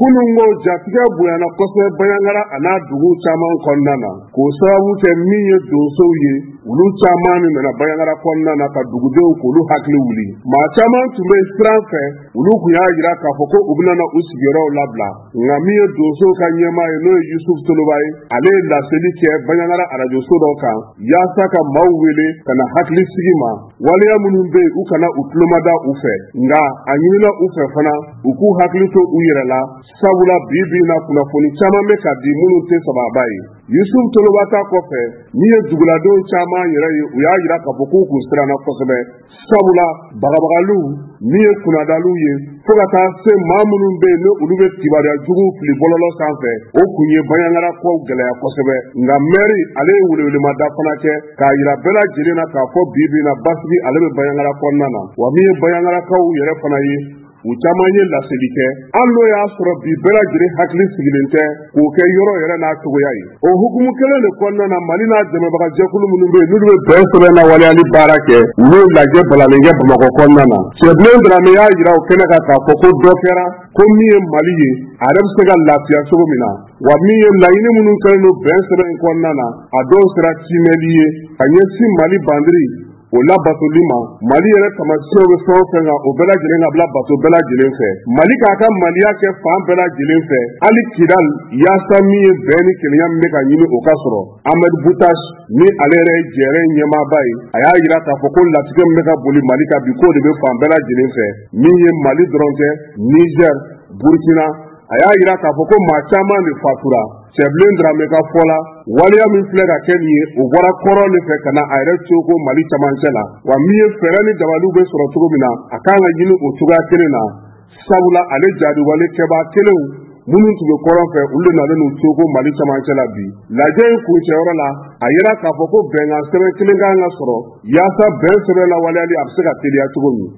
kunungo jatigɛ bonyana kosɛbɛ Baɲangara a n'a dugu caman kɔnɔna na k'o sababu kɛ min ye donsow ye olu caman min nana Baɲangara kɔnɔna na ka dugudenw k'olu hakili wuli maa caman tun bɛ siran fɛ olu kun y'a jira k'a fɔ ko u bɛna u sigiyɔrɔw labila nka min ye donsow ka ɲɛmaa ye n'o ye Yusuf Toloba ye ale ye laseli kɛ Baɲangara arajoso dɔ kan yaasa ka maaw wele ka na hakili sigi ma waleya minnu bɛ yen u kana u tulomada u fɛ nka a ɲinina u fɛ fana u k'u hakili to u yɛrɛ la sabula bi na kunnafoni caman bɛ ka di minnu tɛ sababa ye Yusuf Toloba ta kɔfɛ min ye duguladenw caman yɛrɛ ye u y'a jira k'a fɔ k'u kun siranna kosɛbɛ sabula bagabagaliw min ye kunnadaliw ye fo ka taa se maa minnu bɛ yen n'olu bɛ kibaruya jugu fili bɔlɔlɔ sanfɛ o kun ye Baɲangara kow gɛlɛya kosɛbɛ nka mɛri ale ye welewelemada fana kɛ k'a jira bɛɛ lajɛlen na k'a fɔ bi na basigi ale bɛ Baɲangara kɔnɔna na wa min ye Baɲangarakaw yɛrɛ fana ye u caman ye laseli kɛ an n'o y'a sɔrɔ bi bɛɛ lajɛlen hakili sigilen tɛ k'o kɛ yɔrɔ yɛrɛ n'a cogoya ye o hukumu kelen de kɔnɔna na Mali n'a dɛmɛbagajɛkulu minnu bɛ yen n'olu bɛ bɛn sɛbɛn na waleyali baara kɛ u y'o lajɛ balalen kɛ Bamakɔ kɔnɔna na Cɛbilen Dramé y'a jira o kɛnɛ kan k'a fɔ ko dɔ kɛra ko min ye Mali ye a yɛrɛ bɛ se ka lafiya cogo min na wa min ye laɲini minnu kɛlen don bɛn sɛbɛn in kɔnɔna na a dɔw sera timɛli ye ka ɲɛsin Mali bandiri o labatoli ma Mali yɛrɛ tamasiyɛnw bɛ fɛn o fɛn kan o bɛɛ lajɛlen ka bila bato bɛɛ lajɛlen fɛ Mali k'a ka maliya kɛ fan bɛɛ lajɛlen fɛ hali Kidal yaasa min ye bɛn ni kelenya min bɛ ka ɲini o ka sɔrɔ Ahmed Boutas ni ale yɛrɛ ye jɛrɛ ɲɛmaaba ye a y'a jira k'a fɔ ko latigɛ min bɛ ka boli Mali kan bi k'o de bɛ fan bɛɛ lajɛlen fɛ min ye Mali dɔrɔn tɛ Niger Burkina a y'a jira k'a fɔ ko maa caman de fatura Cɛbilen Dramé ka fɔ la waleya min filɛ ka kɛ nin ye o bɔra kɔrɔ de fɛ ka na a yɛrɛ cogo Mali camancɛ la wa min ye fɛɛrɛ ni dabaliw bɛ sɔrɔ cogo min na a kan ka ɲini o cogoya kelen na sabula ale jaadiwale kɛbaa kelenw minnu tun bɛ kɔrɔn fɛ olu de nalen n'u cogo Mali camancɛ la bi lajɛ in kuncɛyɔrɔ la a yira k'a fɔ ko bɛnkan sɛbɛn kelen kan ka sɔrɔ yaasa bɛn sɛbɛn la waleyali a bɛ se ka teliya cogo min